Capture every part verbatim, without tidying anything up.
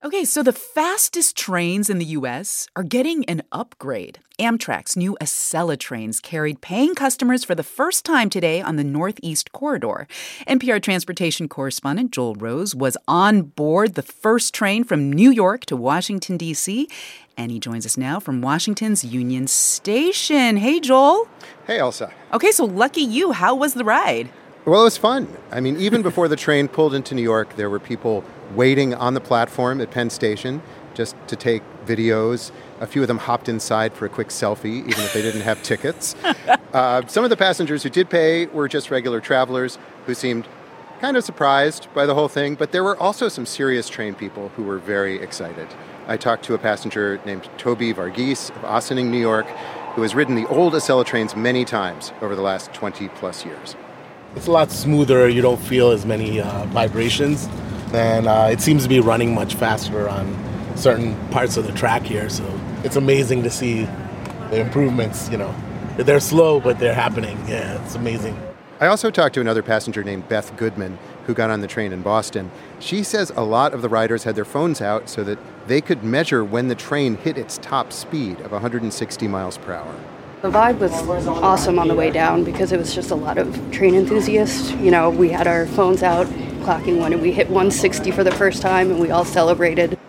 Okay, so the fastest trains in the U S are getting an upgrade. Amtrak's new Acela trains carried paying customers for the first time today on the Northeast Corridor. N P R transportation correspondent Joel Rose was on board the first train from New York to Washington, D C, and he joins us now from Washington's Union Station. Hey, Joel. Hey, Elsa. Okay, so lucky you. How was the ride? Well, it was fun. I mean, even before the train pulled into New York, there were people waiting on the platform at Penn Station just to take videos. A few of them hopped inside for a quick selfie, even if they didn't have tickets. Uh, some of the passengers who did pay were just regular travelers who seemed kind of surprised by the whole thing, but there were also some serious train people who were very excited. I talked to a passenger named Toby Varghese of Ossining, New York, who has ridden the old Acela trains many times over the last twenty plus years. It's a lot smoother. You don't feel as many uh, vibrations. And uh, it seems to be running much faster on certain parts of the track here. So it's amazing to see the improvements, you know. They're slow, but they're happening. Yeah, it's amazing. I also talked to another passenger named Beth Goodman, who got on the train in Boston. She says a lot of the riders had their phones out so that they could measure when the train hit its top speed of one hundred sixty miles per hour. The vibe was awesome on the way down because it was just a lot of train enthusiasts. You know, we had our phones out, clocking when we hit one sixty for the first time, and we all celebrated.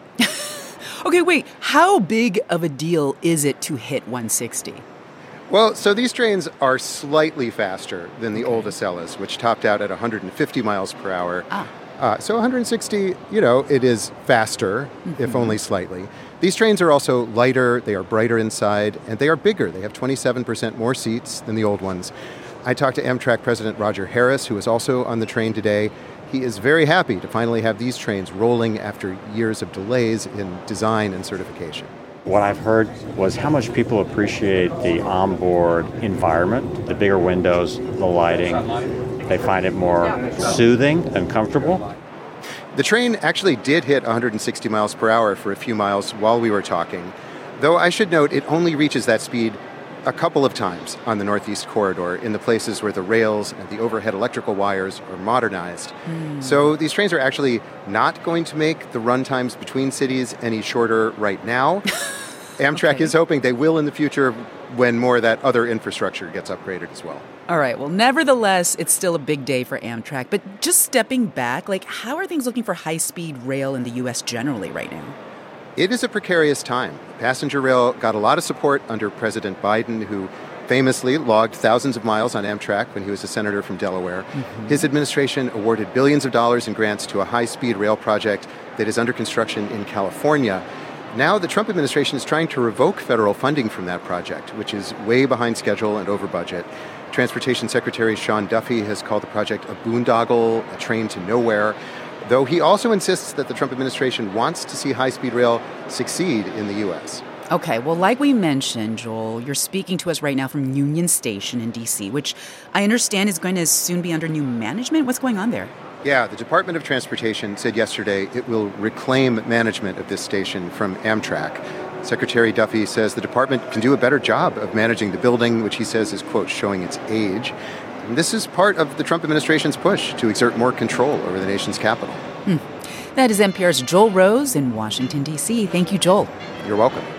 Okay, wait, how big of a deal is it to hit one sixty? Well, so these trains are slightly faster than the old Acelas, which topped out at one hundred fifty miles per hour. Ah. Uh, so one hundred sixty, you know, it is faster, mm-hmm. if only slightly. These trains are also lighter, they are brighter inside, and they are bigger. They have twenty-seven percent more seats than the old ones. I talked to Amtrak President Roger Harris, who is also on the train today. He is very happy to finally have these trains rolling after years of delays in design and certification. What I've heard was how much people appreciate the onboard environment, the bigger windows, the lighting. They find it more soothing and comfortable. The train actually did hit one hundred sixty miles per hour for a few miles while we were talking, though I should note it only reaches that speed a couple of times on the Northeast Corridor in the places where the rails and the overhead electrical wires are modernized. Mm. So these trains are actually not going to make the run times between cities any shorter right now. Amtrak okay. is hoping they will in the future when more of that other infrastructure gets upgraded as well. All right. Well, nevertheless, it's still a big day for Amtrak. But just stepping back, like, how are things looking for high-speed rail in the U S generally right now? It is a precarious time. Passenger rail got a lot of support under President Biden, who famously logged thousands of miles on Amtrak when he was a senator from Delaware. Mm-hmm. His administration awarded billions of dollars in grants to a high-speed rail project that is under construction in California. Now the Trump administration is trying to revoke federal funding from that project, which is way behind schedule and over budget. Transportation Secretary Sean Duffy has called the project a boondoggle, a train to nowhere, though he also insists that the Trump administration wants to see high-speed rail succeed in the U S. Okay, well, like we mentioned, Joel, you're speaking to us right now from Union Station in D C, which I understand is going to soon be under new management. What's going on there? Yeah, the Department of Transportation said yesterday it will reclaim management of this station from Amtrak. Secretary Duffy says the department can do a better job of managing the building, which he says is, quote, showing its age. And this is part of the Trump administration's push to exert more control over the nation's capital. Hmm. That is N P R's Joel Rose in Washington, D C. Thank you, Joel. You're welcome.